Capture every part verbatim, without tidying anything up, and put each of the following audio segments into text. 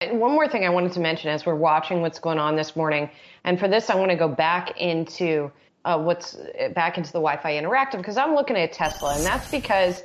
one more thing I wanted to mention as we're watching what's going on this morning. And for this, I want to go back into uh, what's back into the Wi-Fi Interactive, because I'm looking at Tesla, and that's because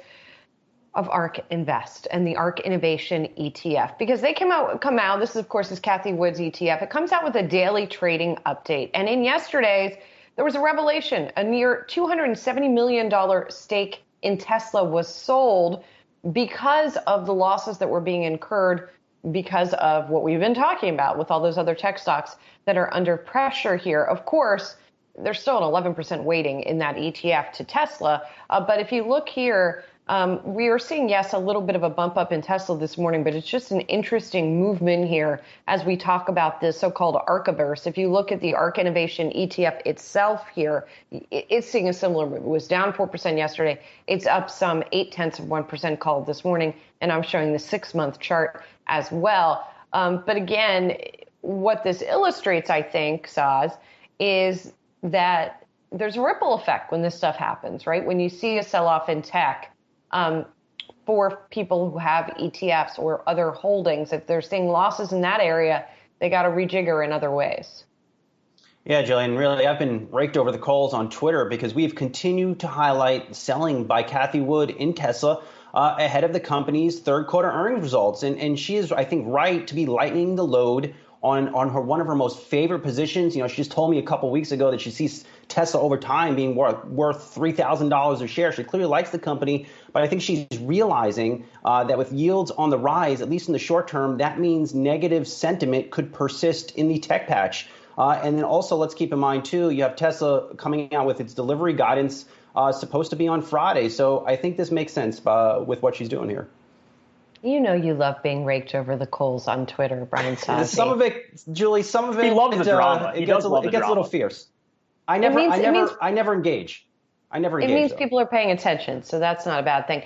of ARK Invest and the ARK Innovation E T F, because they come out, come out. This is, of course, is Cathie Wood's E T F. It comes out with a daily trading update. And in yesterday's, there was a revelation. A near two hundred seventy million dollars stake in Tesla was sold because of the losses that were being incurred because of what we've been talking about with all those other tech stocks that are under pressure here. Of course, there's still an eleven percent weighting in that E T F to Tesla. Uh, but if you look here, Um, we are seeing, yes, a little bit of a bump up in Tesla this morning, but it's just an interesting movement here as we talk about this so-called ARKiverse. If you look at the ARK Innovation E T F itself here, it's seeing a similar move. It was down four percent yesterday. It's up some eight tenths of one percent called this morning, and I'm showing the six-month chart as well. Um, but again, what this illustrates, I think, Saz, is that there's a ripple effect when this stuff happens, right? When you see a sell-off in tech, Um, for people who have E T Fs or other holdings, if they're seeing losses in that area, they got to rejigger in other ways. Yeah, Jillian, really, I've been raked over the coals on Twitter because we've continued to highlight selling by Cathie Wood in Tesla uh, ahead of the company's third quarter earnings results. And, and she is, I think, right to be lightening the load on, on her one of her most favorite positions. You know, she just told me a couple weeks ago that she sees Tesla over time being worth, worth three thousand dollars a share. She clearly likes the company, but I think she's realizing uh, that with yields on the rise, at least in the short term, that means negative sentiment could persist in the tech patch. Uh, and then also, let's keep in mind, too, you have Tesla coming out with its delivery guidance uh, supposed to be on Friday. So I think this makes sense uh, with what she's doing here. You know you love being raked over the coals on Twitter, Brian Sozzi. Some of it, Julie, some of it, he loves it, the drama. Uh, he it gets, does a, love it the gets drama. a little fierce. I never, means, I never, means, I never engage. I never engage. It means though. people are paying attention, so that's not a bad thing.